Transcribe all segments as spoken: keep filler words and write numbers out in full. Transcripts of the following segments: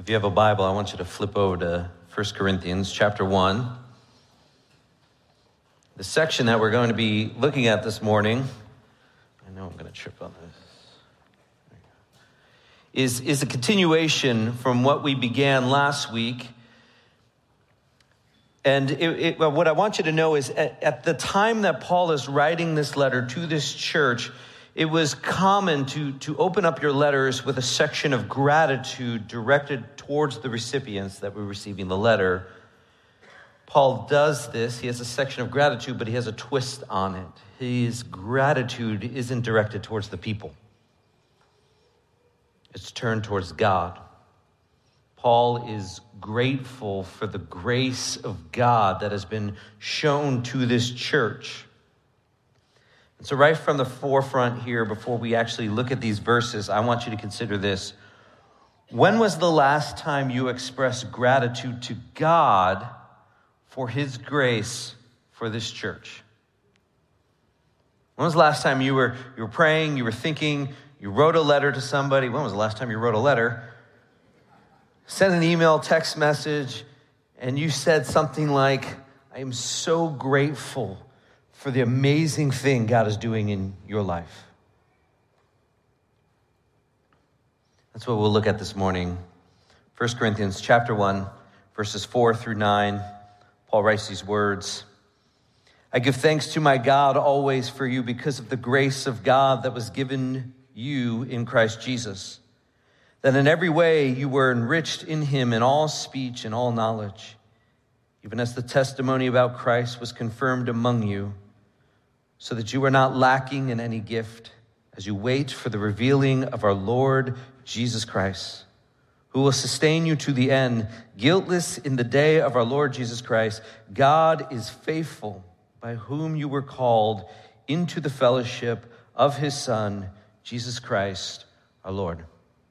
If you have a Bible, I want you to flip over to First Corinthians chapter one. The section that we're going to be looking at this morning, I know I'm going to trip on this, is, is a continuation from what we began last week. And it, it, well, what I want you to know is at, at the time that Paul is writing this letter to this church, it was common to, to open up your letters with a section of gratitude directed towards the recipients that were receiving the letter. Paul does this. He has a section of gratitude, but he has a twist on it. His gratitude isn't directed towards the people. It's turned towards God. Paul is grateful for the grace of God that has been shown to this church. And so right from the forefront here, before we actually look at these verses, I want you to consider this. When was the last time you expressed gratitude to God for his grace for this church? When was the last time you were, you were praying, you were thinking, you wrote a letter to somebody? When was the last time you wrote a letter? Sent an email, text message, and you said something like, I am so grateful for the amazing thing God is doing in your life. That's what we'll look at this morning. First Corinthians chapter one, verses four through nine. Paul writes these words. I give thanks to my God always for you because of the grace of God that was given you in Christ Jesus, that in every way you were enriched in him in all speech and all knowledge, even as the testimony about Christ was confirmed among you, so that you are not lacking in any gift as you wait for the revealing of our Lord Jesus Christ, who will sustain you to the end, guiltless in the day of our Lord Jesus Christ. God is faithful, by whom you were called into the fellowship of his Son, Jesus Christ, our Lord.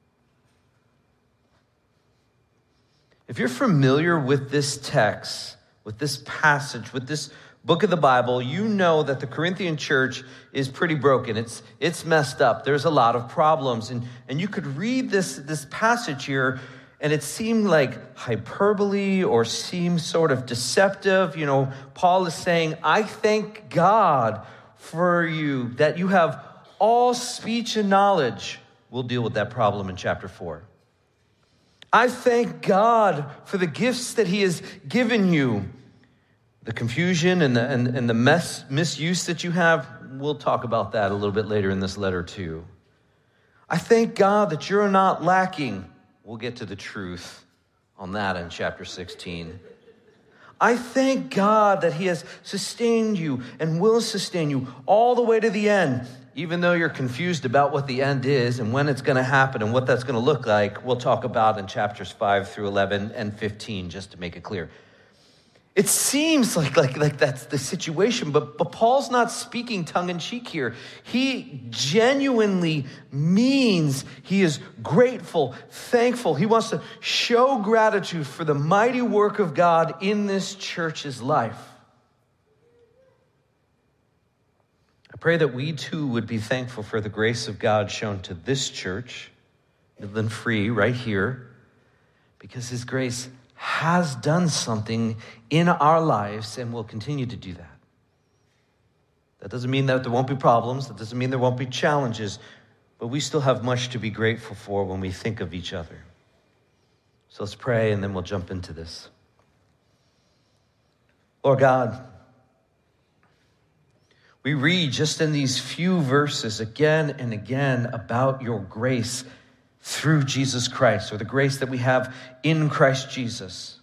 If you're familiar with this text, with this passage, with this book of the Bible, you know that the Corinthian church is pretty broken. It's it's messed up. There's a lot of problems. And, and you could read this, this passage here, and it seemed like hyperbole or seemed sort of deceptive. You know, Paul is saying, I thank God for you, that you have all speech and knowledge. We'll deal with that problem in chapter four. I thank God for the gifts that he has given you. The confusion and the, and, and the mess, misuse that you have, we'll talk about that a little bit later in this letter too. I thank God that you're not lacking. We'll get to the truth on that in chapter sixteen. I thank God that he has sustained you and will sustain you all the way to the end. Even though you're confused about what the end is and when it's going to happen and what that's going to look like, we'll talk about in chapters five through eleven and fifteen, just to make it clear. It seems like, like, like that's the situation, but, but Paul's not speaking tongue-in-cheek here. He genuinely means he is grateful, thankful. He wants to show gratitude for the mighty work of God in this church's life. I pray that we too would be thankful for the grace of God shown to this church, Midland Free, right here, because his grace has done something in our lives and will continue to do that. That doesn't mean that there won't be problems. That doesn't mean there won't be challenges, but we still have much to be grateful for when we think of each other. So let's pray and then we'll jump into this. Lord God, we read just in these few verses again and again about your grace through Jesus Christ, or the grace that we have in Christ Jesus.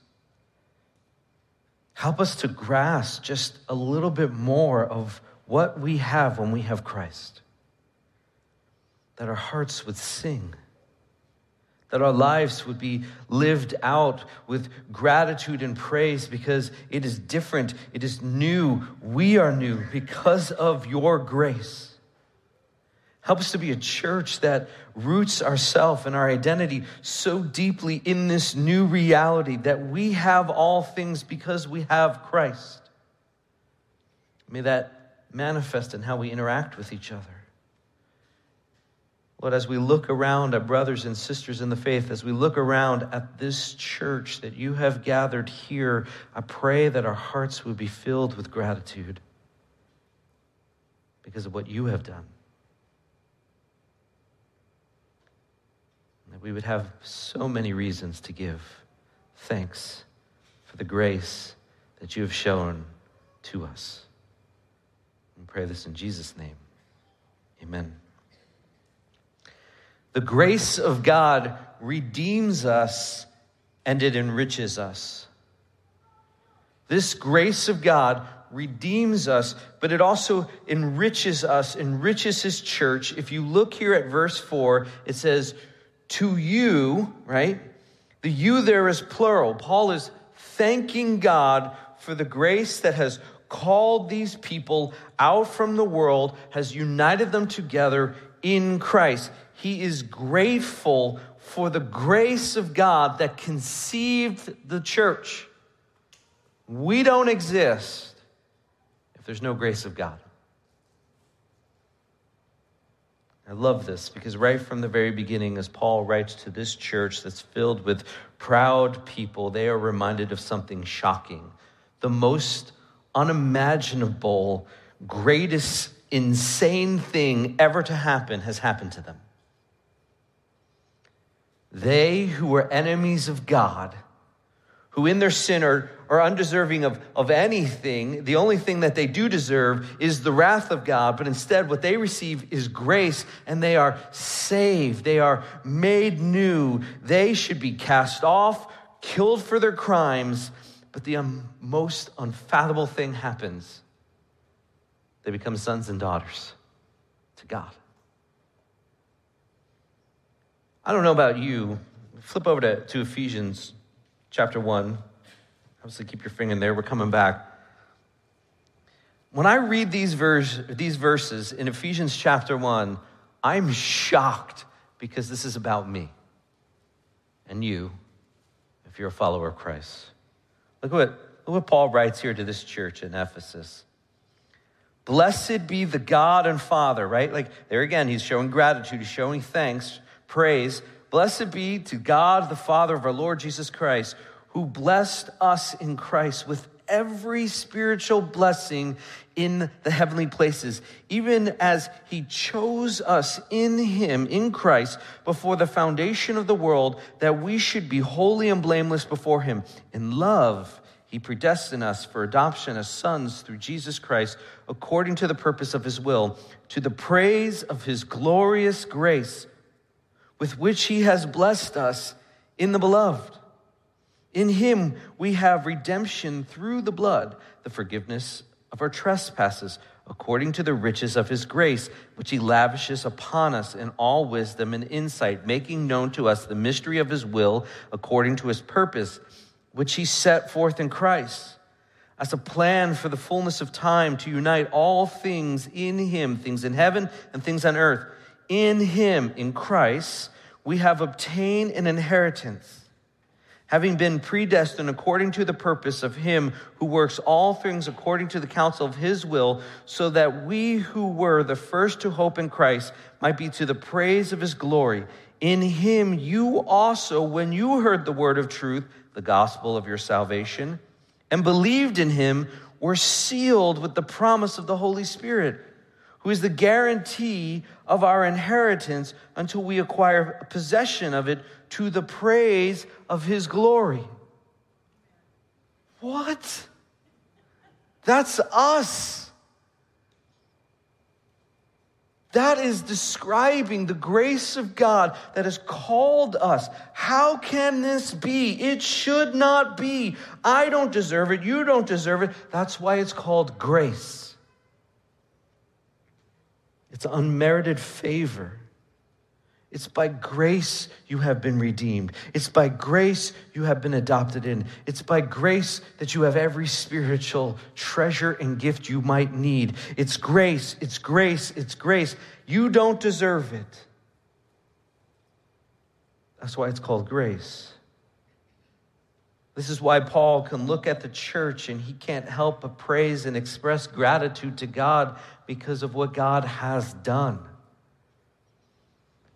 Help us to grasp just a little bit more of what we have when we have Christ. That our hearts would sing. That our lives would be lived out with gratitude and praise because it is different, it is new. We are new because of your grace. Help us to be a church that roots ourselves and our identity so deeply in this new reality that we have all things because we have Christ. May that manifest in how we interact with each other. Lord, as we look around at brothers and sisters in the faith, as we look around at this church that you have gathered here, I pray that our hearts would be filled with gratitude because of what you have done. That we would have so many reasons to give thanks for the grace that you have shown to us. We pray this in Jesus' name. Amen. The grace of God redeems us and it enriches us. This grace of God redeems us, but it also enriches us, enriches his church. If you look here at verse four, it says, to you, right? The you there is plural. Paul is thanking God for the grace that has called these people out from the world, has united them together in Christ. He is grateful for the grace of God that conceived the church. We don't exist if there's no grace of God. I love this because right from the very beginning, as Paul writes to this church that's filled with proud people, they are reminded of something shocking. The most unimaginable, greatest, insane thing ever to happen has happened to them. They who were enemies of God, who in their sin are, are undeserving of, of anything, the only thing that they do deserve is the wrath of God, but instead what they receive is grace, and they are saved. They are made new. They should be cast off, killed for their crimes, but the um, most unfathomable thing happens. They become sons and daughters to God. I don't know about you. Flip over to, to Ephesians chapter one. Obviously, keep your finger in there. We're coming back. When I read these, verse, these verses in Ephesians chapter one, I'm shocked because this is about me and you, if you're a follower of Christ. Look what, look what Paul writes here to this church in Ephesus. Blessed be the God and Father, right? Like there again, he's showing gratitude, he's showing thanks, praise. Blessed be to God, the Father of our Lord Jesus Christ, who blessed us in Christ with every spiritual blessing in the heavenly places, even as he chose us in him, in Christ, before the foundation of the world, that we should be holy and blameless before him. In love, he predestined us for adoption as sons through Jesus Christ, according to the purpose of his will, to the praise of his glorious grace, with which he has blessed us in the beloved. In him we have redemption through the blood, the forgiveness of our trespasses, according to the riches of his grace, which he lavishes upon us in all wisdom and insight, making known to us the mystery of his will, according to his purpose, which he set forth in Christ, as a plan for the fullness of time to unite all things in him, things in heaven and things on earth. In him, in Christ, we have obtained an inheritance, having been predestined according to the purpose of him who works all things according to the counsel of his will, so that we who were the first to hope in Christ might be to the praise of his glory. In him you also, when you heard the word of truth, the gospel of your salvation, and believed in him, were sealed with the promise of the Holy Spirit, who is the guarantee of our inheritance until we acquire possession of it to the praise of his glory. What? That's us. That is describing the grace of God that has called us. How can this be? It should not be. I don't deserve it. You don't deserve it. That's why it's called grace. It's unmerited favor. It's by grace you have been redeemed. It's by grace you have been adopted in. It's by grace that you have every spiritual treasure and gift you might need. It's grace, it's grace, it's grace. You don't deserve it. That's why it's called grace. This is why Paul can look at the church and he can't help but praise and express gratitude to God because of what God has done.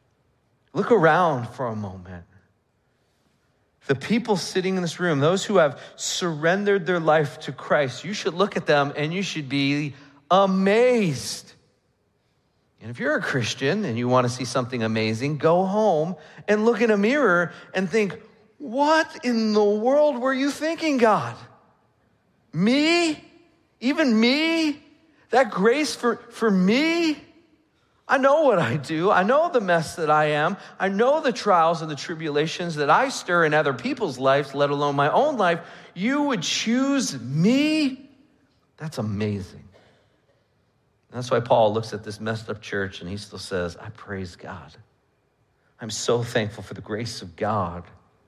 Look around for a moment. The people sitting in this room, those who have surrendered their life to Christ, you should look at them and you should be amazed. And if you're a Christian and you want to see something amazing, go home and look in a mirror and think, what in the world were you thinking, God? Me? Even me? That grace for, for me? I know what I do. I know the mess that I am. I know the trials and the tribulations that I stir in other people's lives, let alone my own life. You would choose me? That's amazing. That's why Paul looks at this messed up church and he still says, I praise God. I'm so thankful for the grace of God.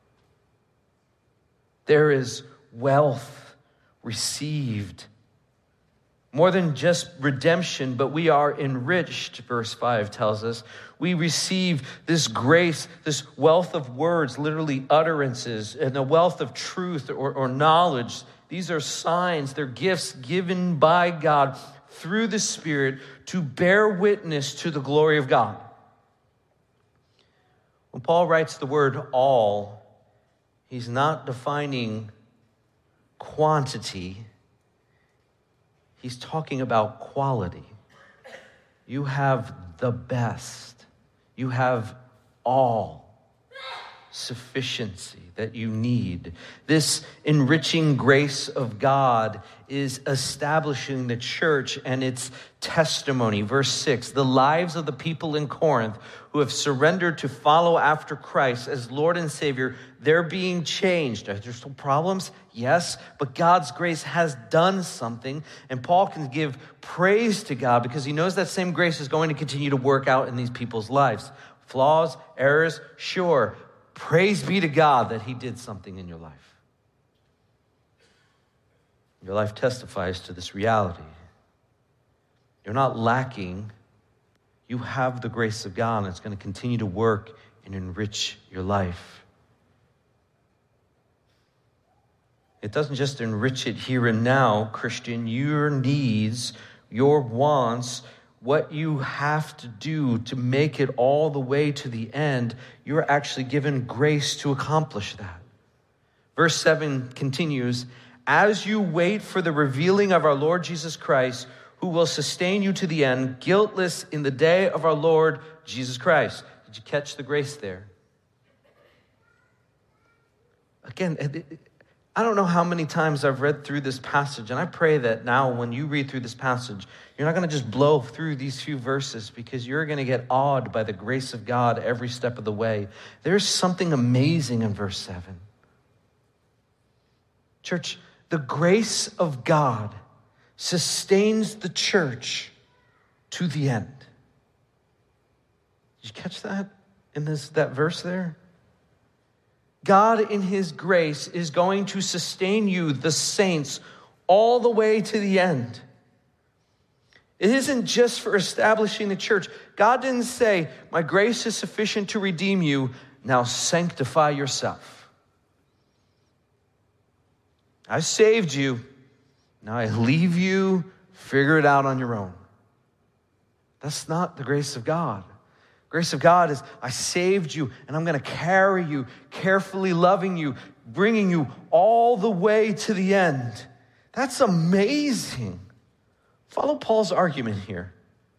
There is wealth received. More than just redemption, but we are enriched, verse five tells us. We receive this grace, this wealth of words, literally utterances, and a wealth of truth or, or knowledge. These are signs, they're gifts given by God through the Spirit to bear witness to the glory of God. When Paul writes the word all, he's not defining quantity. He's talking about quality. You have the best. You have all sufficiency that you need. This enriching grace of God is establishing the church and its testimony. Verse six, the lives of the people in Corinth who have surrendered to follow after Christ as Lord and Savior, they're being changed. Are there still problems? Yes, but God's grace has done something, and Paul can give praise to God because he knows that same grace is going to continue to work out in these people's lives. Flaws, errors, sure. Praise be to God that he did something in your life. Your life testifies to this reality. You're not lacking. You have the grace of God, and it's going to continue to work and enrich your life. It doesn't just enrich it here and now, Christian. Your needs, your wants, what you have to do to make it all the way to the end, you're actually given grace to accomplish that. Verse seven continues, as you wait for the revealing of our Lord Jesus Christ, who will sustain you to the end, guiltless in the day of our Lord Jesus Christ. Did you catch the grace there? Again, I don't know how many times I've read through this passage, and I pray that now when you read through this passage, you're not going to just blow through these few verses because you're going to get awed by the grace of God every step of the way. There's something amazing in verse seven. Church, the grace of God sustains the church to the end. Did you catch that in this that verse there? God in his grace is going to sustain you, the saints, all the way to the end. It isn't just for establishing the church. God didn't say, my grace is sufficient to redeem you, now sanctify yourself. I saved you, now I leave you, figure it out on your own. That's not the grace of God. Grace of God is, I saved you, and I'm going to carry you, carefully loving you, bringing you all the way to the end. That's amazing. Follow Paul's argument here.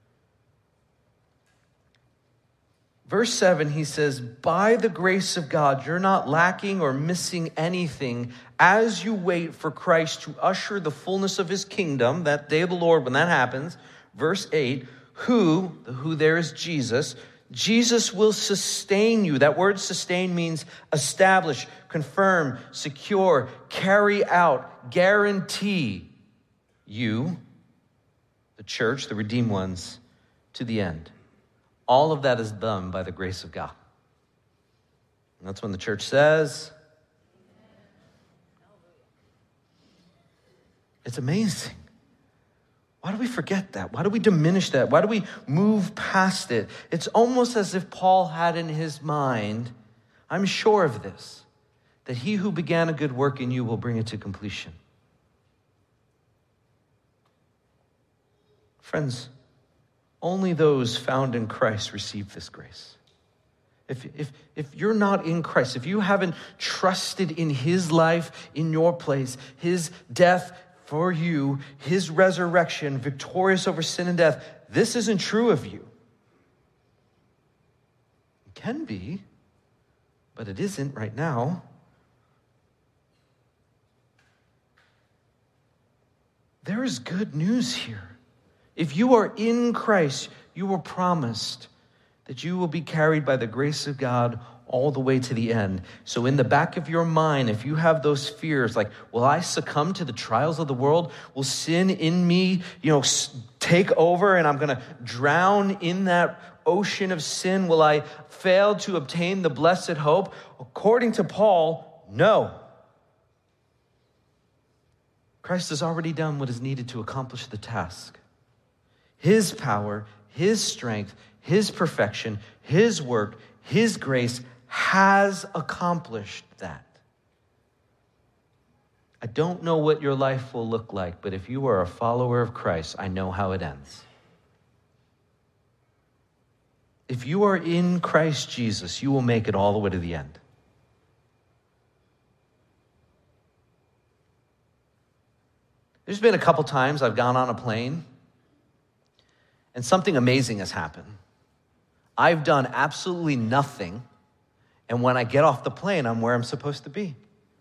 Verse seven, he says, by the grace of God, you're not lacking or missing anything as you wait for Christ to usher the fullness of his kingdom, that day of the Lord, when that happens. Verse eight, who, the who there is Jesus, Jesus will sustain you. That word sustain means establish, confirm, secure, carry out, guarantee you, the church, the redeemed ones, to the end. All of that is done by the grace of God. And that's when the church says, it's amazing. Why do we forget that? Why do we diminish that? Why do we move past it? It's almost as if Paul had in his mind, I'm sure of this, that he who began a good work in you will bring it to completion. Friends, only those found in Christ receive this grace. If, if, if you're not in Christ, if you haven't trusted in his life in your place, his death for you, his resurrection, victorious over sin and death, this isn't true of you. It can be, but it isn't right now. There is good news here. If you are in Christ, you were promised that you will be carried by the grace of God all the way to the end. So in the back of your mind, if you have those fears, like, will I succumb to the trials of the world? Will sin in me, you know, take over and I'm going to drown in that ocean of sin? Will I fail to obtain the blessed hope? According to Paul, no. Christ has already done what is needed to accomplish the task. His power, his strength, his perfection, his work, his grace has accomplished that. I don't know what your life will look like, but if you are a follower of Christ, I know how it ends. If you are in Christ Jesus, you will make it all the way to the end. There's been a couple times I've gone on a plane and something amazing has happened. I've done absolutely nothing, and when I get off the plane, I'm where I'm supposed to be.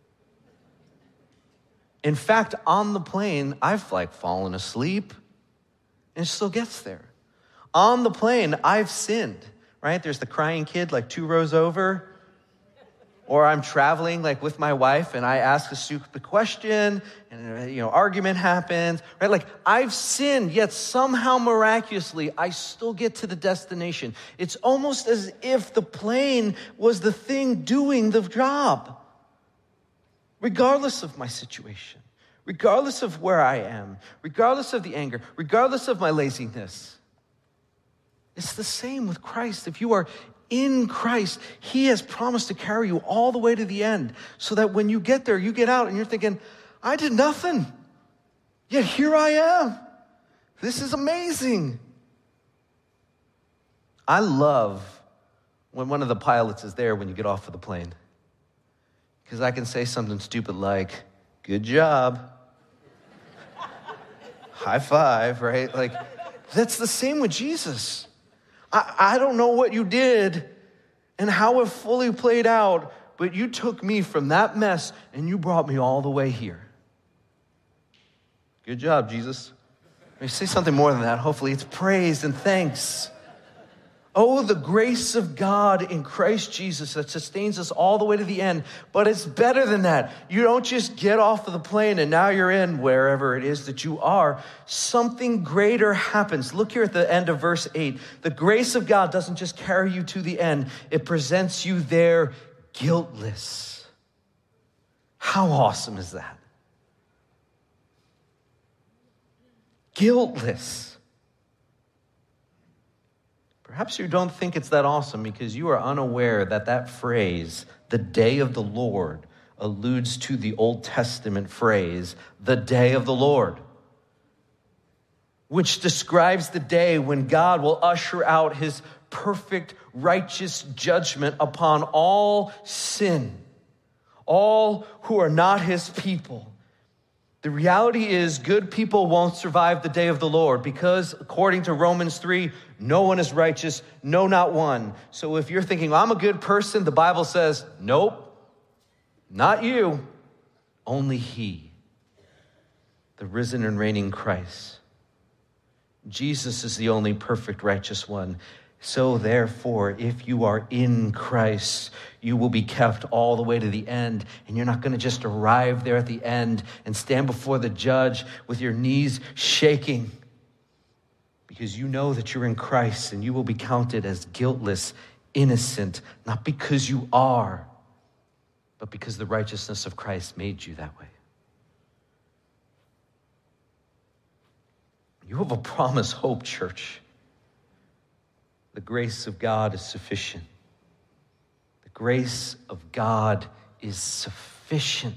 In fact, on the plane, I've like fallen asleep, and it still gets there. On the plane, I've sinned, right? There's the crying kid like two rows over. Or I'm traveling like with my wife and I ask a stupid question and, you know, argument happens, right? Like I've sinned, yet somehow miraculously I still get to the destination. It's almost as if the plane was the thing doing the job. Regardless of my situation, regardless of where I am, regardless of the anger, regardless of my laziness. It's the same with Christ. If you are in Christ, he has promised to carry you all the way to the end so that when you get there, you get out and you're thinking, I did nothing, yet here I am. This is amazing. I love when one of the pilots is there when you get off of the plane, because I can say something stupid like, good job, high five, right? Like, that's the same with Jesus. I, I don't know what you did and how it fully played out, but you took me from that mess and you brought me all the way here. Good job, Jesus. Let me say something more than that. Hopefully it's praise and thanks. Oh, the grace of God in Christ Jesus that sustains us all the way to the end. But it's better than that. You don't just get off of the plane and now you're in wherever it is that you are. Something greater happens. Look here at the end of verse eight. The grace of God doesn't just carry you to the end. It presents you there guiltless. How awesome is that? Guiltless. Perhaps you don't think it's that awesome because you are unaware that that phrase, the day of the Lord, alludes to the Old Testament phrase, the day of the Lord, which describes the day when God will usher out his perfect, righteous judgment upon all sin, all who are not his people. The reality is good people won't survive the day of the Lord because according to Romans three, no one is righteous, no, not one. So if you're thinking, well, I'm a good person, the Bible says, nope, not you, only he, the risen and reigning Christ. Jesus is the only perfect righteous one. So therefore, if you are in Christ, you will be kept all the way to the end. And you're not going to just arrive there at the end and stand before the judge with your knees shaking, because you know that you're in Christ and you will be counted as guiltless, innocent, not because you are, but because the righteousness of Christ made you that way. You have a promised hope, church. The grace of God is sufficient. The grace of God is sufficient.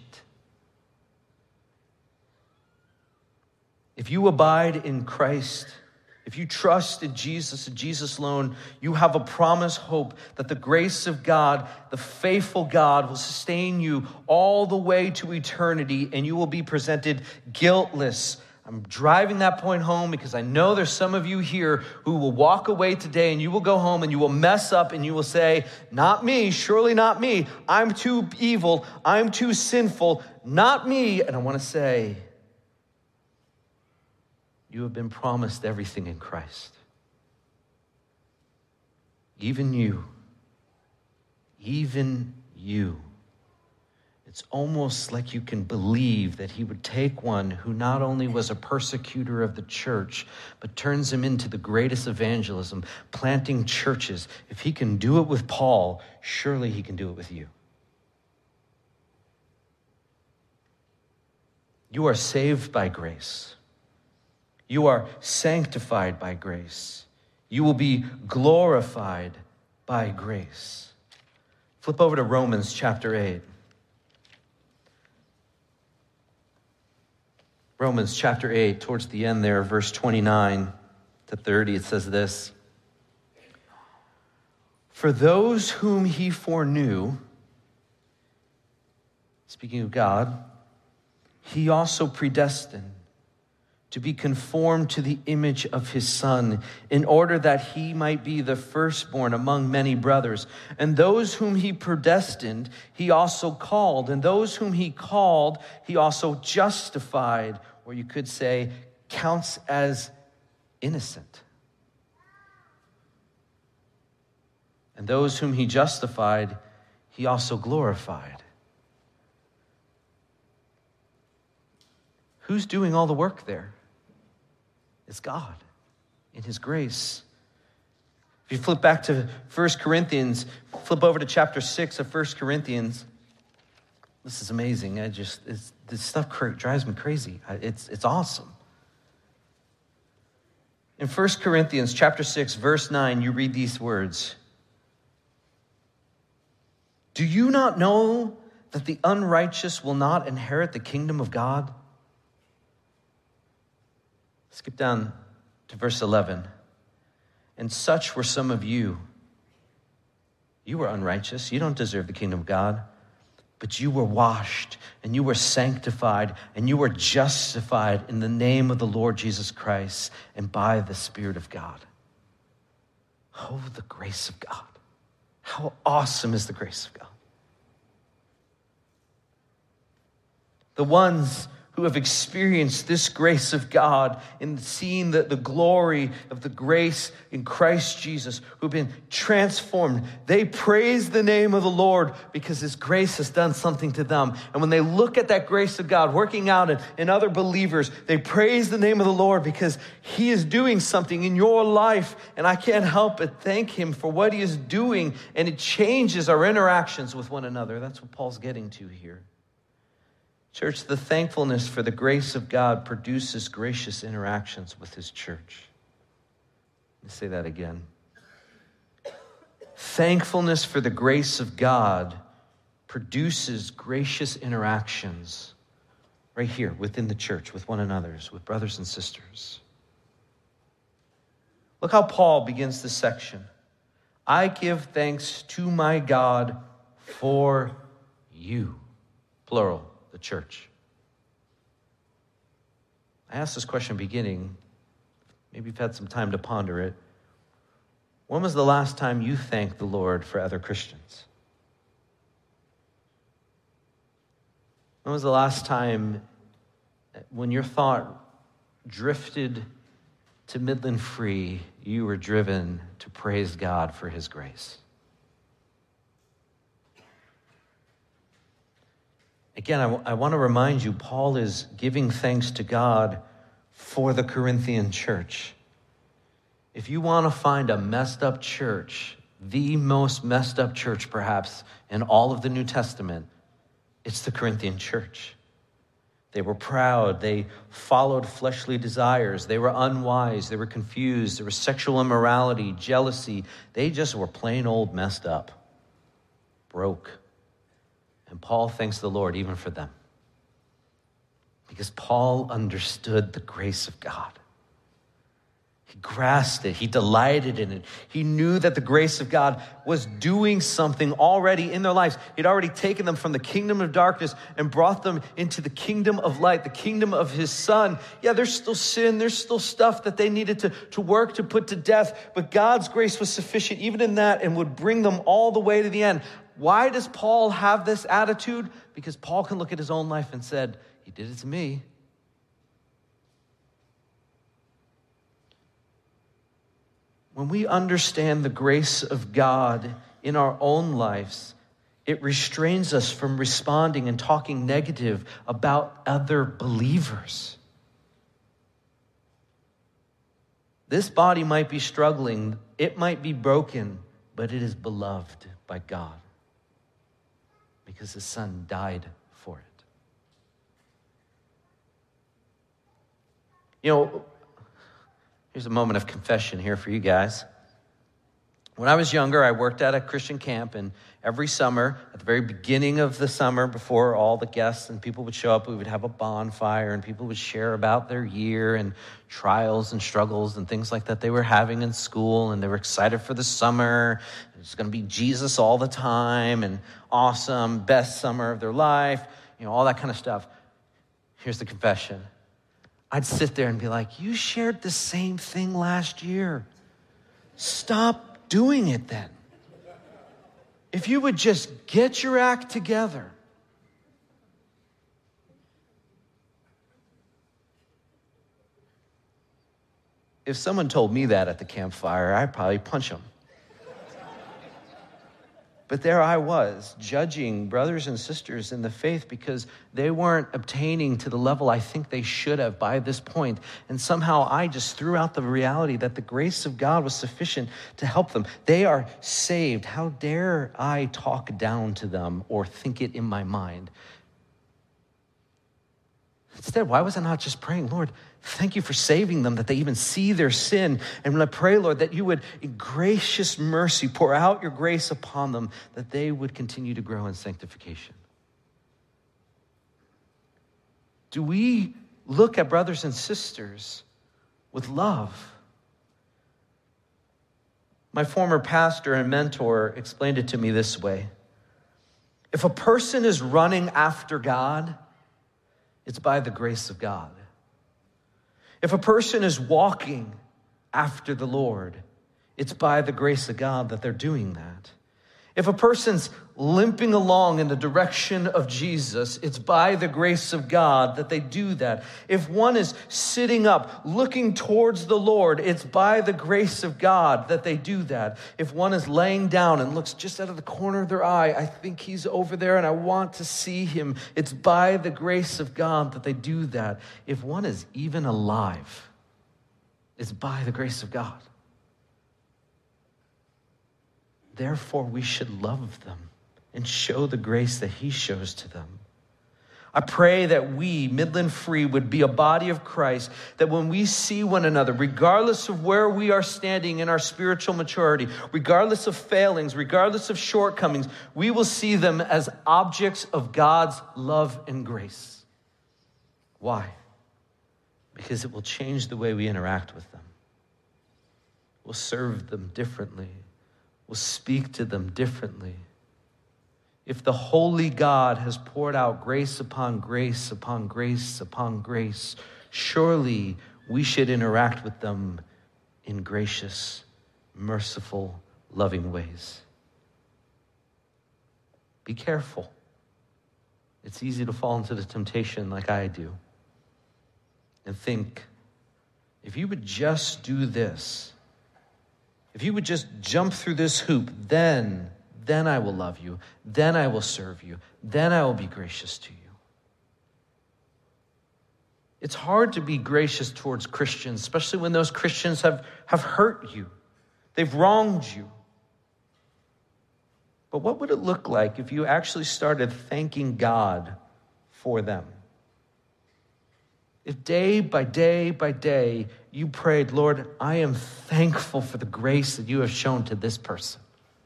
If you abide in Christ, If you trust in Jesus and Jesus alone, you have a promised hope that the grace of God, the faithful God, will sustain you all the way to eternity, and you will be presented guiltless. I'm driving that point home because I know there's some of you here who will walk away today and you will go home and you will mess up and you will say, not me, surely not me. I'm too evil. I'm too sinful. Not me. And I want to say, you have been promised everything in Christ. Even you. Even you. It's almost like you can believe that he would take one who not only was a persecutor of the church, but turns him into the greatest evangelism, planting churches. If he can do it with Paul, surely he can do it with you. You are saved by grace. You are sanctified by grace. You will be glorified by grace. Flip over to Romans chapter eight. Romans chapter eight, towards the end there, verse twenty-nine to thirty, it says this. For those whom he foreknew, speaking of God, he also predestined to be conformed to the image of his Son, in order that he might be the firstborn among many brothers. And those whom he predestined, he also called. And those whom he called, he also justified, or you could say, counts as innocent. And those whom he justified, he also glorified. Who's doing all the work there? It's God in his grace. If you flip back to First Corinthians, flip over to chapter six of First Corinthians. This is amazing. I just, it's, this stuff drives me crazy. It's, it's awesome. In First Corinthians chapter six, verse nine, you read these words. Do you not know that the unrighteous will not inherit the kingdom of God? Skip down to verse eleven. And such were some of you. You were unrighteous. You don't deserve the kingdom of God. But you were washed, and you were sanctified, and you were justified in the name of the Lord Jesus Christ and by the Spirit of God. Oh, the grace of God. How awesome is the grace of God. The ones who have experienced this grace of God and seen the, the glory of the grace in Christ Jesus, who've been transformed, they praise the name of the Lord because his grace has done something to them. And when they look at that grace of God working out in, in other believers, they praise the name of the Lord because he is doing something in your life. And I can't help but thank him for what he is doing. And it changes our interactions with one another. That's what Paul's getting to here. Church, the thankfulness for the grace of God produces gracious interactions with his church. Let me say that again. Thankfulness for the grace of God produces gracious interactions right here within the church, with one another's, with brothers and sisters. Look how Paul begins this section. I give thanks to my God for you, plural. The church. I asked this question beginning. Maybe you've had some time to ponder it. When was the last time you thanked the Lord for other Christians? When was the last time when your thought drifted to Midland Free, you were driven to praise God for his grace? Again, I, w- I want to remind you, Paul is giving thanks to God for the Corinthian church. If you want to find a messed up church, the most messed up church perhaps in all of the New Testament, it's the Corinthian church. They were proud. They followed fleshly desires. They were unwise. They were confused. There was sexual immorality, jealousy. They just were plain old messed up, broke. And Paul thanks the Lord even for them. Because Paul understood the grace of God. He grasped it. He delighted in it. He knew that the grace of God was doing something already in their lives. He'd already taken them from the kingdom of darkness and brought them into the kingdom of light, the kingdom of his son. Yeah, there's still sin. There's still stuff that they needed to, to work to put to death. But God's grace was sufficient even in that and would bring them all the way to the end. Why does Paul have this attitude? Because Paul can look at his own life and said, he did it to me. When we understand the grace of God in our own lives, it restrains us from responding and talking negative about other believers. This body might be struggling, it might be broken, but it is beloved by God because his son died for it. You know, here's a moment of confession here for you guys. When I was younger, I worked at a Christian camp, and every summer, at the very beginning of the summer, before all the guests and people would show up, we would have a bonfire, and people would share about their year and trials and struggles and things like that they were having in school, and they were excited for the summer. It's going to be Jesus all the time, and awesome, best summer of their life, you know, all that kind of stuff. Here's the confession. I'd sit there and be like, you shared the same thing last year. Stop doing it then. If you would just get your act together. If someone told me that at the campfire, I'd probably punch them. But there I was, judging brothers and sisters in the faith because they weren't obtaining to the level I think they should have by this point. And somehow I just threw out the reality that the grace of God was sufficient to help them. They are saved. How dare I talk down to them or think it in my mind? Instead, why was I not just praying, Lord, thank you for saving them, that they even see their sin. And when I pray, Lord, that you would, in gracious mercy, pour out your grace upon them, that they would continue to grow in sanctification. Do we look at brothers and sisters with love? My former pastor and mentor explained it to me this way. If a person is running after God, it's by the grace of God. If a person is walking after the Lord, it's by the grace of God that they're doing that. If a person's limping along in the direction of Jesus, it's by the grace of God that they do that. If one is sitting up, looking towards the Lord, it's by the grace of God that they do that. If one is laying down and looks just out of the corner of their eye, I think he's over there and I want to see him. It's by the grace of God that they do that. If one is even alive, it's by the grace of God. Therefore, we should love them and show the grace that he shows to them. I pray that we, Midland Free, would be a body of Christ, that when we see one another, regardless of where we are standing in our spiritual maturity, regardless of failings, regardless of shortcomings, we will see them as objects of God's love and grace. Why? Because it will change the way we interact with them. We'll serve them differently. We'll speak to them differently. If the holy God has poured out grace upon grace upon grace upon grace, surely we should interact with them in gracious, merciful, loving ways. Be careful. It's easy to fall into the temptation like I do and think, if you would just do this, if you would just jump through this hoop, then, then I will love you. Then I will serve you. Then I will be gracious to you. It's hard to be gracious towards Christians, especially when those Christians have, have hurt you. They've wronged you. But what would it look like if you actually started thanking God for them? If day by day by day you prayed, Lord, I am thankful for the grace that you have shown to this person.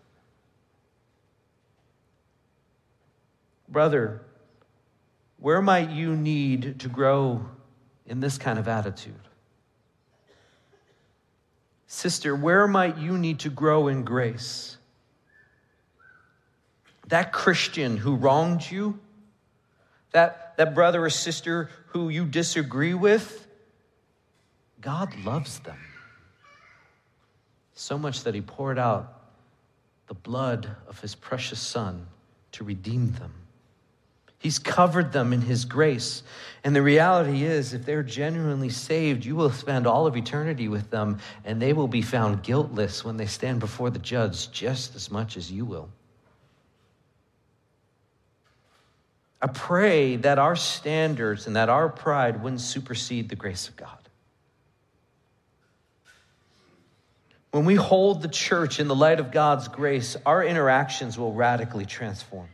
Brother, where might you need to grow in this kind of attitude? Sister, where might you need to grow in grace? That Christian who wronged you, that, that brother or sister who you disagree with, God loves them so much that he poured out the blood of his precious Son to redeem them. He's covered them in his grace. And the reality is, if they're genuinely saved, you will spend all of eternity with them, and they will be found guiltless when they stand before the judge just as much as you will. I pray that our standards and that our pride wouldn't supersede the grace of God. When we hold the church in the light of God's grace, our interactions will radically transform.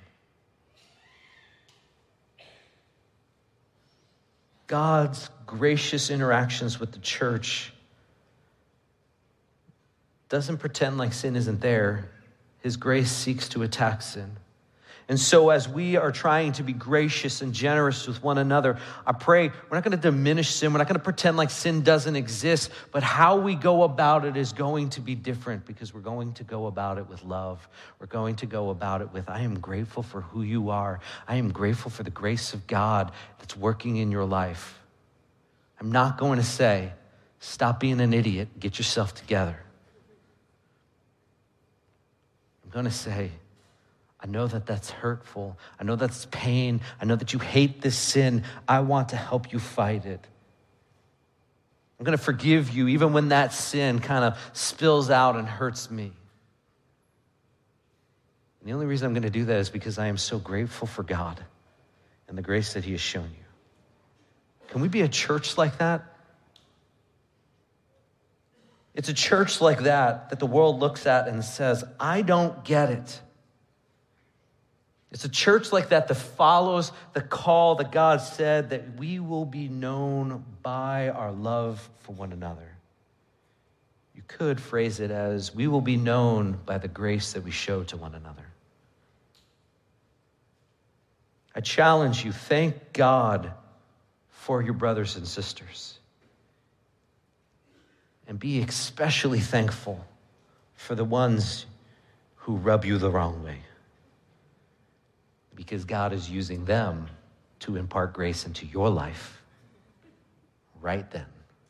God's gracious interactions with the church doesn't pretend like sin isn't there. His grace seeks to attack sin. And so as we are trying to be gracious and generous with one another, I pray we're not going to diminish sin. We're not going to pretend like sin doesn't exist, but how we go about it is going to be different because we're going to go about it with love. We're going to go about it with, I am grateful for who you are. I am grateful for the grace of God that's working in your life. I'm not going to say, stop being an idiot, get yourself together. I'm going to say, I know that that's hurtful. I know that's pain. I know that you hate this sin. I want to help you fight it. I'm going to forgive you even when that sin kind of spills out and hurts me. And the only reason I'm going to do that is because I am so grateful for God and the grace that he has shown you. Can we be a church like that? It's a church like that that the world looks at and says, I don't get it. It's a church like that that follows the call that God said that we will be known by our love for one another. You could phrase it as, we will be known by the grace that we show to one another. I challenge you, thank God for your brothers and sisters. And be especially thankful for the ones who rub you the wrong way. Because God is using them to impart grace into your life right then.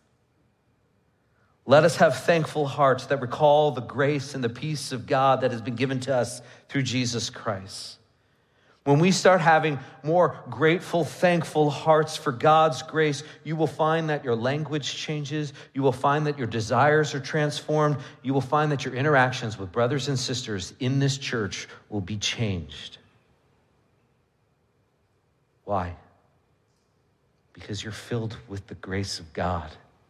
Let us have thankful hearts that recall the grace and the peace of God that has been given to us through Jesus Christ. When we start having more grateful, thankful hearts for God's grace, you will find that your language changes. You will find that your desires are transformed. You will find that your interactions with brothers and sisters in this church will be changed. Why? Because you're filled with the grace of God.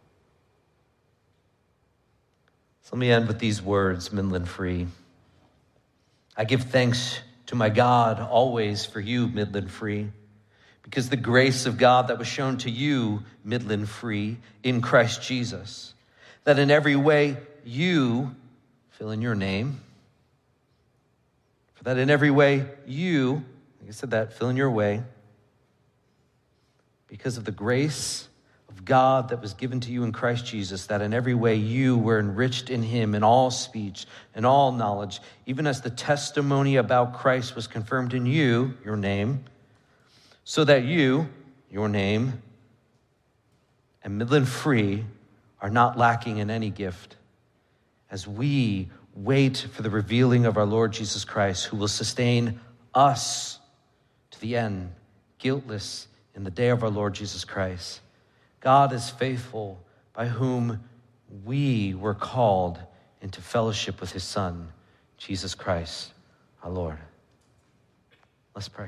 So let me end with these words, Midland Free. I give thanks to my God always for you, Midland Free, because the grace of God that was shown to you, Midland Free, in Christ Jesus, that in every way you, fill in your name, for that in every way you, like I said that, fill in your way, because of the grace of God that was given to you in Christ Jesus, that in every way you were enriched in him in all speech and all knowledge, even as the testimony about Christ was confirmed in you, your name, so that you, your name, and Midland Free are not lacking in any gift, as we wait for the revealing of our Lord Jesus Christ, who will sustain us to the end, guiltless, in the day of our Lord Jesus Christ. God is faithful, by whom we were called into fellowship with his Son, Jesus Christ, our Lord. Let's pray.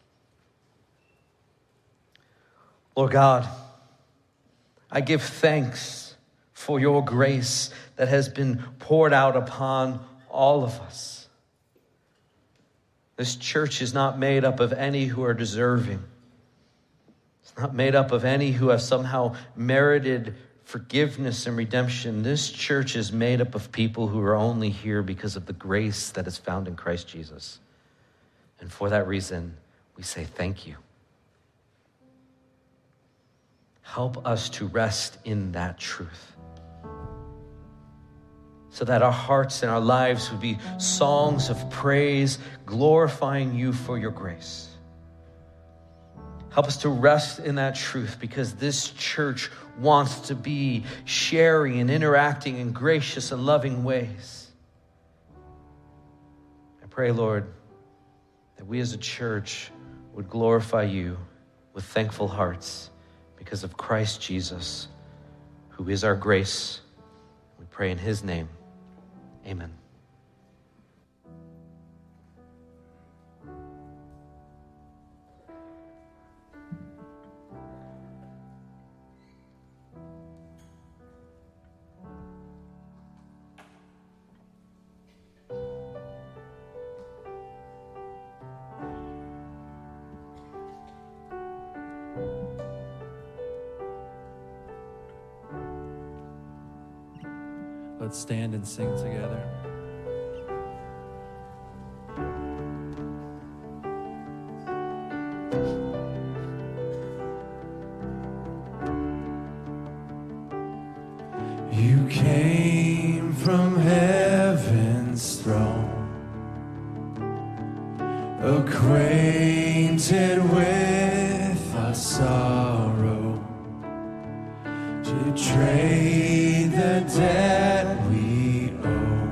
Lord God, I give thanks for your grace that has been poured out upon all of us. This church is not made up of any who are deserving. It's not made up of any who have somehow merited forgiveness and redemption. This church is made up of people who are only here because of the grace that is found in Christ Jesus. And for that reason, we say thank you. Help us to rest in that truth. so that our hearts and our lives would be songs of praise, glorifying you for your grace. Help us to rest in that truth, because this church wants to be sharing and interacting in gracious and loving ways. I pray, Lord, that we as a church would glorify you with thankful hearts because of Christ Jesus, who is our grace. We pray in his name. Amen. Let's stand and sing together. You came from heaven's throne, acquainted with our sorrow, to trade the debt we owe.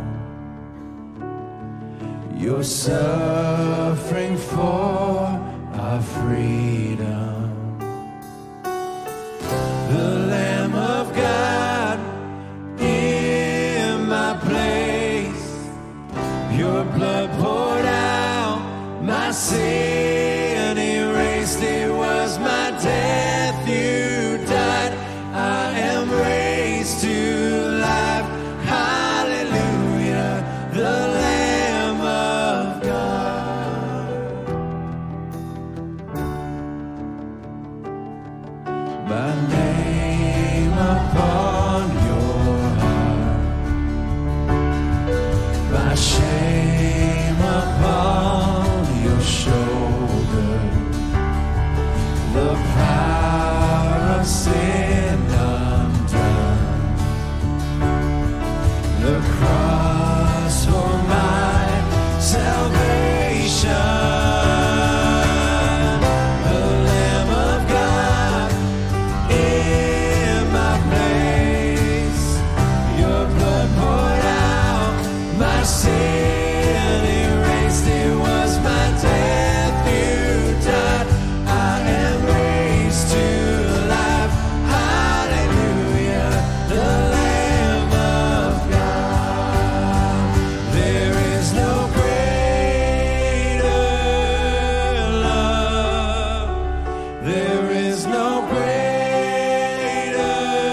You're suffering for our freedom. The Lamb of God in my place, your blood poured out, my sin erased. It was my death you died. I am raised to life. Hallelujah, the Lamb of God. My name upon your heart, my shame upon your shoulder, the power of sin undone, the cross for my salvation. The Lamb of God in my place, your blood poured out, my sin erased. It was my death you died. I am raised to life. Hallelujah, the Lamb of God. There is no greater love. There is no greater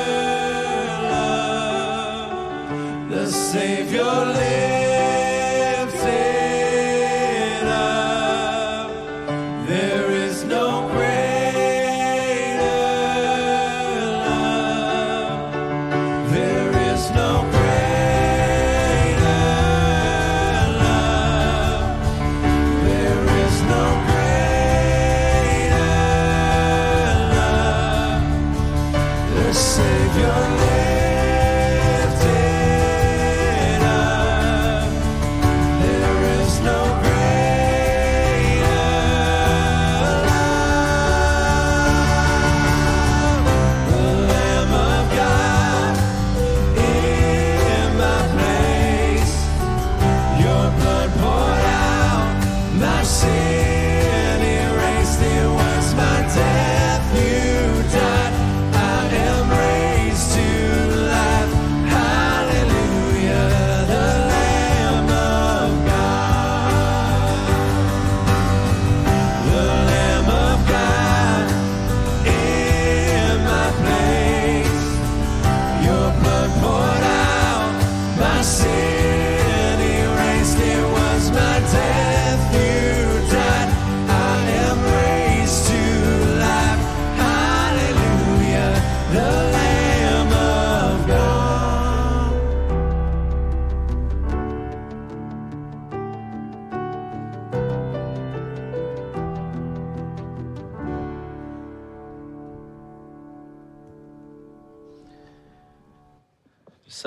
love. The Savior lifted up. There is no greater love. There is no greater love. There is no greater love. The Savior lifted up. There is no greater love. The Lamb of God in my place, your blood poured out, my sin erased. It was my death you died. I am raised to life. Hallelujah, the Lamb of God. The Lamb of God in my place, your blood poured out, my sin erased. It was my death you died. I am raised to life. Hallelujah, the Lamb of God. Some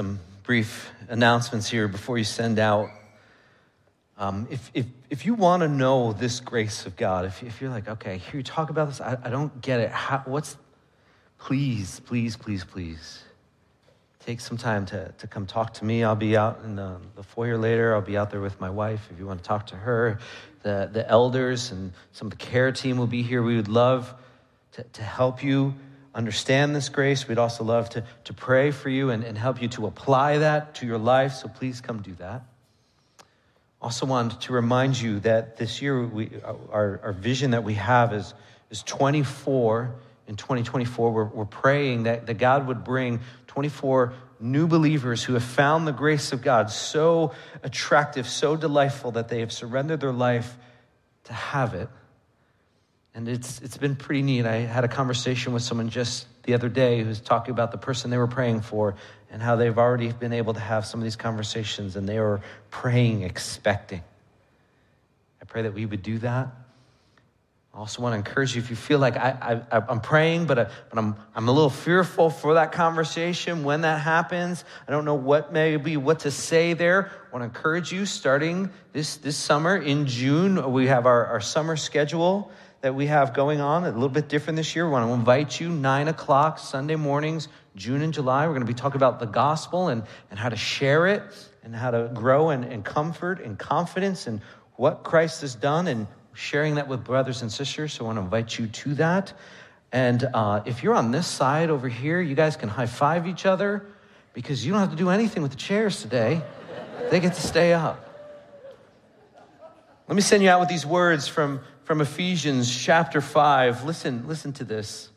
brief announcements here before you send out. Um, if, if, if you want to know this grace of God, if, if you're like, okay, here you talk about this, I, I don't get it. How, what's, please, please, please, please, take some time to, to come talk to me. I'll be out in the, the foyer later. I'll be out there with my wife if you want to talk to her. The, the elders and some of the care team will be here. We would love to, to help you understand this grace. We'd also love to, to pray for you and, and help you to apply that to your life. So please come do that. Also wanted to remind you that this year, we, our, our vision that we have is, is twenty-four. In twenty twenty-four, we're, we're praying that, that God would bring twenty-four new believers who have found the grace of God so attractive, so delightful that they have surrendered their life to have it. And it's it's been pretty neat. I had a conversation with someone just the other day who was talking about the person they were praying for and how they've already been able to have some of these conversations, and they were praying, expecting. I pray that we would do that. I also want to encourage you, if you feel like I, I, I'm praying, but, I, but I'm, I'm a little fearful for that conversation when that happens. I don't know what maybe what to say there. I want to encourage you, starting this, this summer in June, we have our, our summer schedule that we have going on, a little bit different this year. We want to invite you, nine o'clock, Sunday mornings, June and July. We're going to be talking about the gospel and, and how to share it and how to grow in, in comfort and confidence and what Christ has done, and sharing that with brothers and sisters. So I want to invite you to that. And uh, if you're on this side over here, you guys can high five each other, because you don't have to do anything with the chairs today. They get to stay up. Let me send you out with these words from, from Ephesians chapter five. Listen, listen to this.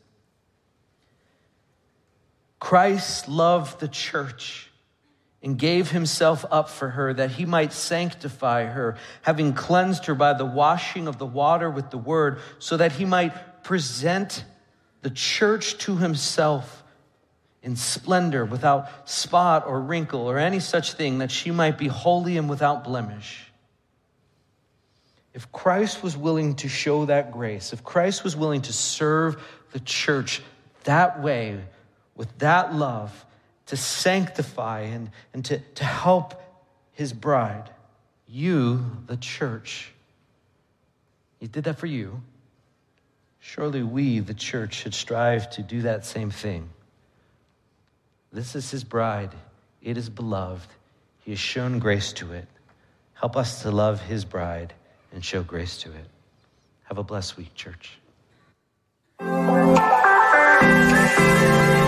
Christ loved the church and gave himself up for her, that he might sanctify her, having cleansed her by the washing of the water with the word, so that he might present the church to himself in splendor, without spot or wrinkle or any such thing, that she might be holy and without blemish. If Christ was willing to show that grace, if Christ was willing to serve the church that way, with that love, to sanctify and, and to, to help his bride, you, the church, he did that for you. Surely we, the church, should strive to do that same thing. This is his bride. It is beloved. He has shown grace to it. Help us to love his bride and show grace to it. Have a blessed week, church.